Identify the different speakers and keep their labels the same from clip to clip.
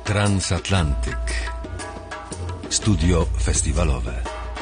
Speaker 1: Transatlantyk. Studio festiwalowe.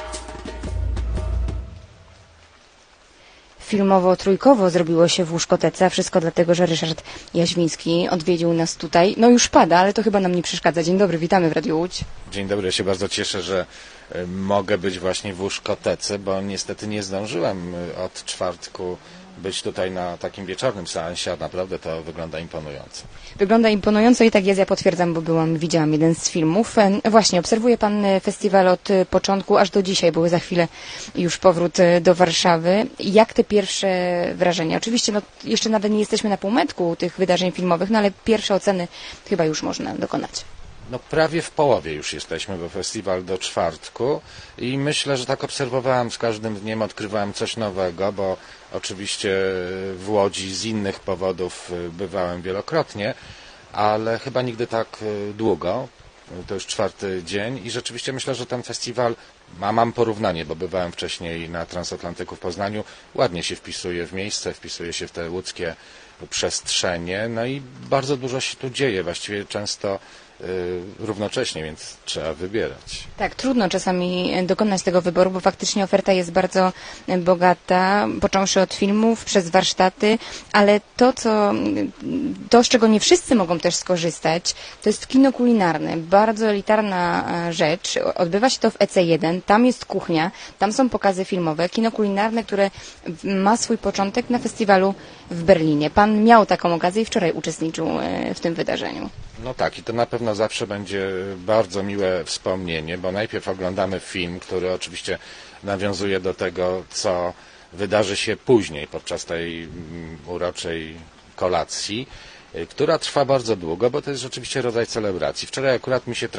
Speaker 2: Filmowo-trójkowo zrobiło się w Łuszkotece, a wszystko dlatego, że Ryszard Jaźwiński odwiedził nas tutaj. No już pada, ale to chyba nam nie przeszkadza. Dzień dobry, witamy w Radiu Łódź.
Speaker 3: Dzień dobry, ja się bardzo cieszę, że mogę być właśnie w Łuszkotece, bo niestety nie zdążyłem od czwartku być tutaj na takim wieczornym seansie, a naprawdę to wygląda imponująco.
Speaker 2: Wygląda imponująco i tak jest, ja potwierdzam, bo widziałam jeden z filmów. Właśnie, obserwuję pan festiwal od początku aż do dzisiaj, były za chwilę już powrót do Warszawy. Jak te pierwsze wrażenia? Oczywiście jeszcze nawet nie jesteśmy na półmetku tych wydarzeń filmowych, no ale pierwsze oceny chyba już można dokonać.
Speaker 3: No prawie w połowie już jesteśmy, bo festiwal do czwartku i myślę, że tak obserwowałem z każdym dniem, odkrywałem coś nowego, bo oczywiście w Łodzi z innych powodów bywałem wielokrotnie, ale chyba nigdy tak długo, to już czwarty dzień i rzeczywiście myślę, że ten festiwal, mam porównanie, bo bywałem wcześniej na Transatlantyku w Poznaniu, ładnie się wpisuje w miejsce, wpisuje się w te łódzkie przestrzenie, no i bardzo dużo się tu dzieje, właściwie często równocześnie, więc trzeba wybierać.
Speaker 2: Tak, trudno czasami dokonać tego wyboru, bo faktycznie oferta jest bardzo bogata, począwszy od filmów, przez warsztaty, ale to, z czego nie wszyscy mogą też skorzystać, to jest kino kulinarne. Bardzo elitarna rzecz. Odbywa się to w EC1, tam jest kuchnia, tam są pokazy filmowe, kino kulinarne, które ma swój początek na festiwalu w Berlinie. Pan miał taką okazję i wczoraj uczestniczył w tym wydarzeniu.
Speaker 3: No tak, i to na pewno zawsze będzie bardzo miłe wspomnienie, bo najpierw oglądamy film, który oczywiście nawiązuje do tego, co wydarzy się później podczas tej uroczej kolacji, która trwa bardzo długo, bo to jest rzeczywiście rodzaj celebracji. Wczoraj akurat mi się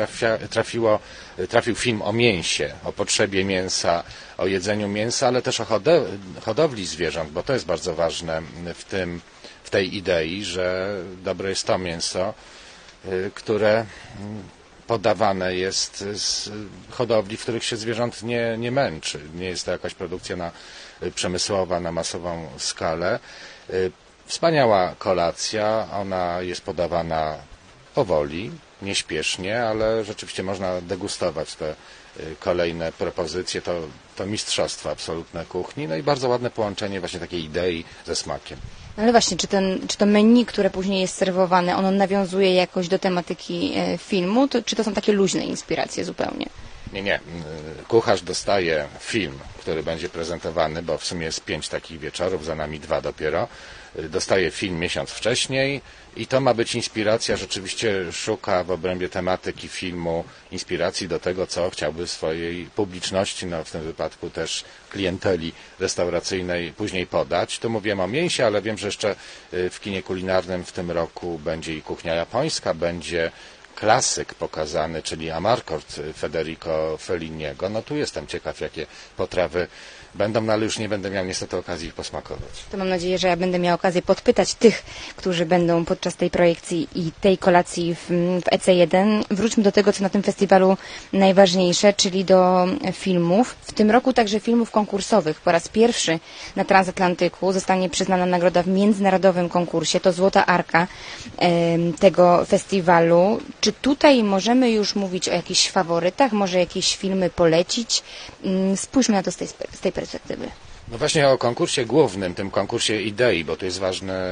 Speaker 3: trafił film o mięsie, o potrzebie mięsa, o jedzeniu mięsa, ale też o hodowli zwierząt, bo to jest bardzo ważne w tej idei, że dobre jest to mięso, które podawane jest z hodowli, w których się zwierząt nie męczy. Nie jest to jakaś produkcja przemysłowa na masową skalę. Wspaniała kolacja, ona jest podawana powoli, nieśpiesznie, ale rzeczywiście można degustować te kolejne propozycje. To mistrzostwo absolutne kuchni, no i bardzo ładne połączenie właśnie takiej idei ze smakiem.
Speaker 2: Ale właśnie, czy to menu, które później jest serwowane, ono nawiązuje jakoś do tematyki filmu, czy to są takie luźne inspiracje zupełnie?
Speaker 3: Nie. Kucharz dostaje film, który będzie prezentowany, bo w sumie jest 5 takich wieczorów, za nami 2 dopiero. Dostaje film miesiąc wcześniej i to ma być inspiracja, rzeczywiście szuka w obrębie tematyki filmu inspiracji do tego, co chciałby swojej publiczności, no w tym wypadku też klienteli restauracyjnej później podać. Tu mówiłem o mięsie, ale wiem, że jeszcze w kinie kulinarnym w tym roku będzie i kuchnia japońska, będzie klasyk pokazany, czyli Amarcord Federico Felliniego. No tu jestem ciekaw, jakie potrawy będą, no ale już nie będę miał niestety okazji ich posmakować.
Speaker 2: To mam nadzieję, że ja będę miała okazję podpytać tych, którzy będą podczas tej projekcji i tej kolacji w EC1. Wróćmy do tego, co na tym festiwalu najważniejsze, czyli do filmów. W tym roku także filmów konkursowych. Po raz pierwszy na Transatlantyku zostanie przyznana nagroda w międzynarodowym konkursie. To Złota Arka tego festiwalu. Czy tutaj możemy już mówić o jakichś faworytach? Może jakieś filmy polecić? Spójrzmy na to z tej perspektywy.
Speaker 3: No właśnie o konkursie głównym, tym konkursie idei, bo to jest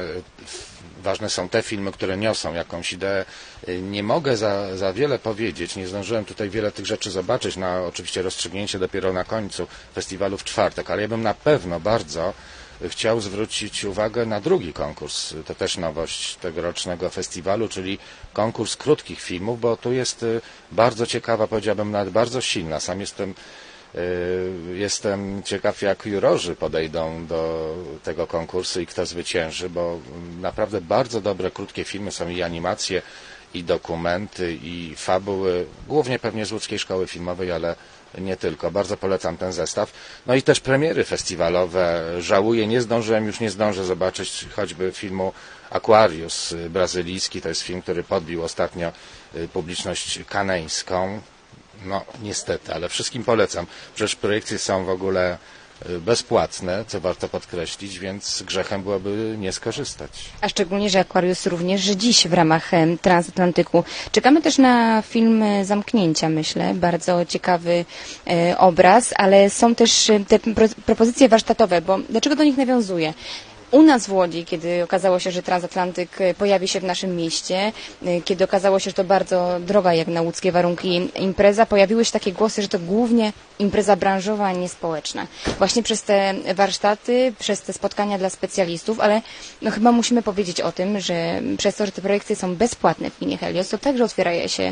Speaker 3: ważne są te filmy, które niosą jakąś ideę. Nie mogę za wiele powiedzieć, nie zdążyłem tutaj wiele tych rzeczy zobaczyć, na oczywiście rozstrzygnięcie dopiero na końcu festiwalu w czwartek, ale ja bym na pewno bardzo chciał zwrócić uwagę na drugi konkurs, to też nowość tegorocznego festiwalu, czyli konkurs krótkich filmów, bo tu jest bardzo ciekawa, powiedziałbym nawet bardzo silna. Sam jestem ciekaw, jak jurorzy podejdą do tego konkursu i kto zwycięży, bo naprawdę bardzo dobre, krótkie filmy są i animacje, i dokumenty, i fabuły, głównie pewnie z Łódzkiej Szkoły Filmowej, ale nie tylko. Bardzo polecam ten zestaw. No i też premiery festiwalowe. Żałuję, nie zdążę zobaczyć choćby filmu Aquarius brazylijski. To jest film, który podbił ostatnio publiczność kaneńską. No niestety, ale wszystkim polecam. Przecież projekcje są w ogóle bezpłatne, co warto podkreślić, więc grzechem byłoby nie skorzystać.
Speaker 2: A szczególnie, że Aquarius również dziś w ramach Transatlantyku. Czekamy też na film Zamknięcia, myślę. Bardzo ciekawy obraz, ale są też te propozycje warsztatowe, bo dlaczego do nich nawiązuję? U nas w Łodzi, kiedy okazało się, że Transatlantyk pojawi się w naszym mieście, kiedy okazało się, że to bardzo droga jak na łódzkie warunki impreza, pojawiły się takie głosy, że to głównie impreza branżowa, a nie społeczna. Właśnie przez te warsztaty, przez te spotkania dla specjalistów, ale no chyba musimy powiedzieć o tym, że przez to, że te projekcje są bezpłatne w kinie Helios, to także otwiera się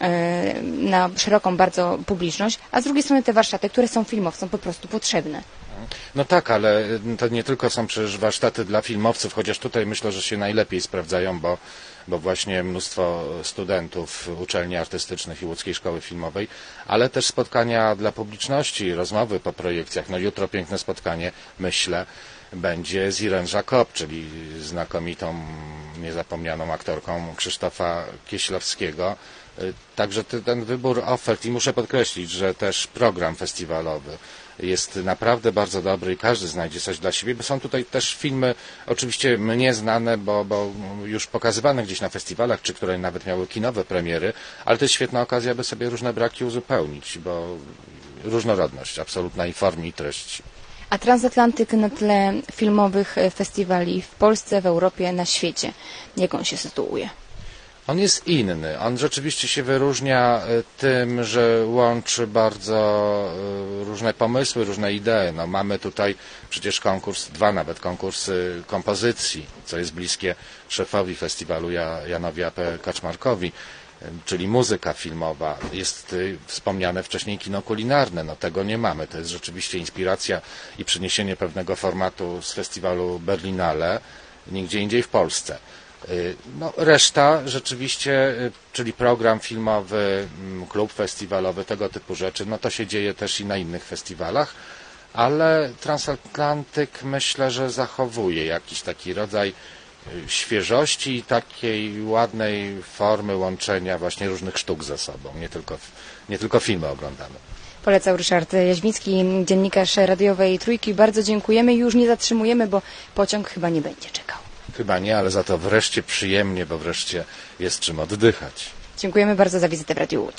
Speaker 2: na szeroką bardzo publiczność, a z drugiej strony te warsztaty, które są filmowcom po prostu potrzebne.
Speaker 3: No tak, ale to nie tylko są przecież warsztaty dla filmowców, chociaż tutaj myślę, że się najlepiej sprawdzają, bo właśnie mnóstwo studentów uczelni artystycznych i Łódzkiej Szkoły Filmowej, ale też spotkania dla publiczności, rozmowy po projekcjach. No jutro piękne spotkanie, myślę, będzie z Irene Jacob, czyli znakomitą, niezapomnianą aktorką Krzysztofa Kieślowskiego. Także ten wybór ofert i muszę podkreślić, że też program festiwalowy jest naprawdę bardzo dobry i każdy znajdzie coś dla siebie, bo są tutaj też filmy oczywiście mnie znane, bo już pokazywane gdzieś na festiwalach, czy które nawet miały kinowe premiery, ale to jest świetna okazja, aby sobie różne braki uzupełnić, bo różnorodność absolutna i formy i treści.
Speaker 2: A Transatlantyk na tle filmowych festiwali w Polsce, w Europie, na świecie, jak on się sytuuje?
Speaker 3: On jest inny. On rzeczywiście się wyróżnia tym, że łączy bardzo różne pomysły, różne idee. No, mamy tutaj przecież konkurs, 2 nawet konkursy kompozycji, co jest bliskie szefowi festiwalu Janowi A.P. Kaczmarkowi, czyli muzyka filmowa. Jest wspomniane wcześniej kino kulinarne. No, tego nie mamy. To jest rzeczywiście inspiracja i przeniesienie pewnego formatu z festiwalu Berlinale nigdzie indziej w Polsce. No, reszta rzeczywiście, czyli program filmowy, klub festiwalowy, tego typu rzeczy, no to się dzieje też i na innych festiwalach, ale Transatlantyk myślę, że zachowuje jakiś taki rodzaj świeżości i takiej ładnej formy łączenia właśnie różnych sztuk ze sobą, nie tylko filmy oglądamy.
Speaker 2: Polecał Ryszard Jaźwicki, dziennikarz radiowej Trójki. Bardzo dziękujemy i już nie zatrzymujemy, bo pociąg chyba nie będzie czekał.
Speaker 3: Chyba nie, ale za to wreszcie przyjemnie, bo wreszcie jest czym oddychać.
Speaker 2: Dziękujemy bardzo za wizytę w Radiu Łódź.